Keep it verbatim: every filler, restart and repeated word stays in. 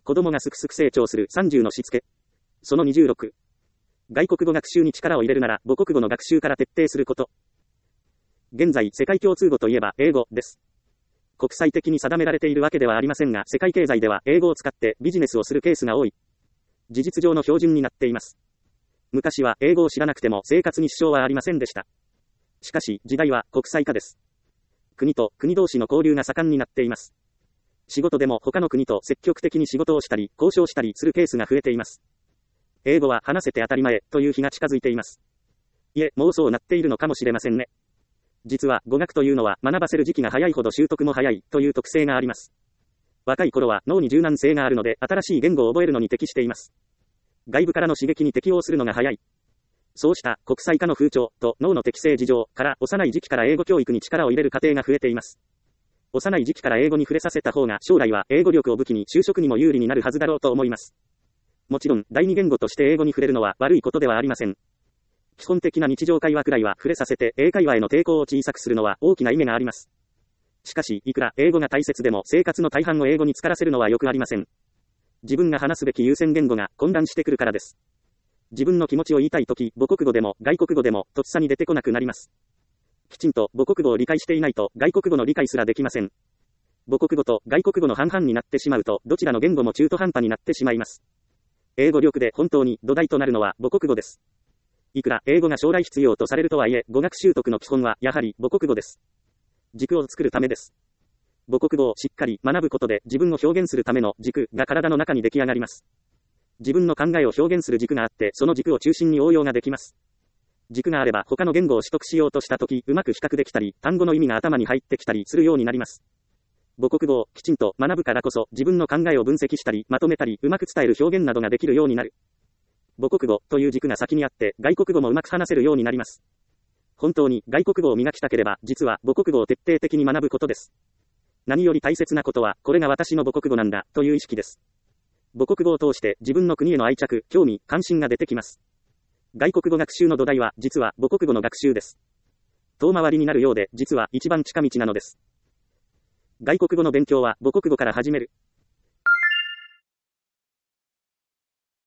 子供がすくすく成長するさんじゅうのしつけ。そのにじゅうろく。外国語学習に力を入れるなら母国語の学習から徹底すること。現在、世界共通語といえば英語です。国際的に定められているわけではありませんが、世界経済では英語を使ってビジネスをするケースが多い。事実上の標準になっています。昔は英語を知らなくても生活に支障はありませんでした。しかし、時代は国際化です。国と国同士の交流が盛んになっています。仕事でも他の国と積極的に仕事をしたり、交渉したりするケースが増えています。英語は話せて当たり前という日が近づいています。いえ、もうそうなっているのかもしれませんね。実は語学というのは学ばせる時期が早いほど習得も早いという特性があります。若い頃は脳に柔軟性があるので新しい言語を覚えるのに適しています。外部からの刺激に適応するのが早い。そうした国際化の風潮と脳の適性事情から幼い時期から英語教育に力を入れる家庭が増えています。幼い時期から英語に触れさせた方が将来は英語力を武器に就職にも有利になるはずだろうと思います。もちろん第二言語として英語に触れるのは悪いことではありません。基本的な日常会話くらいは触れさせて英会話への抵抗を小さくするのは大きな意味があります。しかしいくら英語が大切でも生活の大半を英語に浸からせるのはよくありません。自分が話すべき優先言語が混乱してくるからです。自分の気持ちを言いたいとき、母国語でも外国語でもとっさに出てこなくなります。きちんと母国語を理解していないと外国語の理解すらできません。母国語と外国語の半々になってしまうとどちらの言語も中途半端になってしまいます。英語力で本当に土台となるのは母国語です。いくら英語が将来必要とされるとはいえ、語学習得の基本はやはり母国語です。軸を作るためです。母国語をしっかり学ぶことで自分を表現するための軸が体の中に出来上がります。自分の考えを表現する軸があって、その軸を中心に応用ができます。軸があれば他の言語を取得しようとしたとき、うまく比較できたり、単語の意味が頭に入ってきたりするようになります。母国語をきちんと学ぶからこそ、自分の考えを分析したり、まとめたり、うまく伝える表現などができるようになる。母国語という軸が先にあって、外国語もうまく話せるようになります。本当に外国語を磨きたければ、実は母国語を徹底的に学ぶことです。何より大切なことは、これが私の母国語なんだ、という意識です。母国語を通して自分の国への愛着、興味、関心が出てきます。外国語学習の土台は、実は母国語の学習です。遠回りになるようで、実は一番近道なのです。外国語の勉強は母国語から始める。